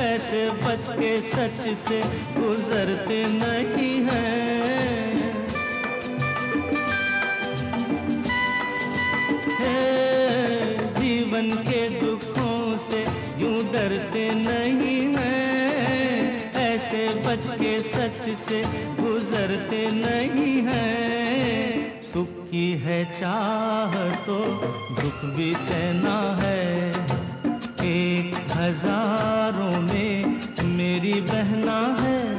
ऐसे बच के सच से गुजरते नहीं हैं। जीवन के दुखों से यूं डरते नहीं हैं, ऐसे बच के सच से गुजरते नहीं हैं। सुख की है चाह तो दुख भी सहना है, 1000 में मेरी बहना है।